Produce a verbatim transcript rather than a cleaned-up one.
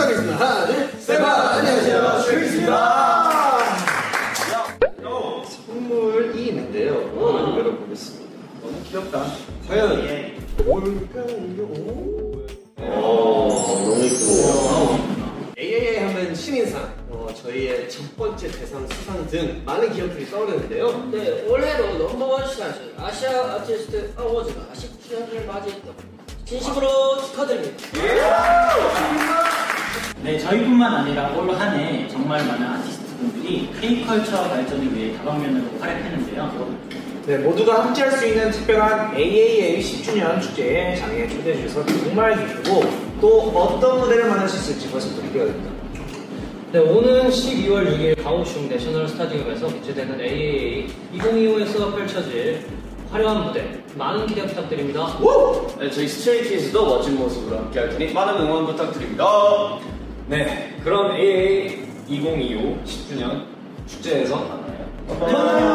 시작하겠습니다. 하나, 둘, 셋. 안녕하세요, 슈익입니다. 선물이 있는데요. 한번 열어보겠습니다. 너무 귀엽다. 과연 뭘까요? 오, 너무 이쁘네요. 에이에이에이 하면 신인상, 어, 저희의 첫 번째 대상 수상 등 많은 기업들이 떠오르는데요. 네, 올해로 넘버원 시상식 아시아 아티스트 어워즈가 십 주년을 맞이했던 진심으로 축하드립니다. 네, 저희뿐만 아니라 올 한 해 정말 많은 아티스트분들이 K컬처 발전을 위해 다방면으로 활약했는데요. 네, 모두가 함께할 수 있는 특별한 에이에이에이 십 주년 축제에 장애에 초대해 주셔서 정말 기쁘고 또 어떤 무대를 만날 수 있을지 벌써부터 기대가 됩니다. 네, 오는 십이월 육일 가오슝 내셔널 스타디움에서 개최되는 에이에이에이 이천이십오에서 펼쳐질 화려한 무대 많은 기대 부탁드립니다. 네, 저희 스트레이키즈도 멋진 모습으로 함께할 테니 많은 응원 부탁드립니다. 네, 그럼 에이에이에이 이천이십오 십 주년 축제에서 만나요.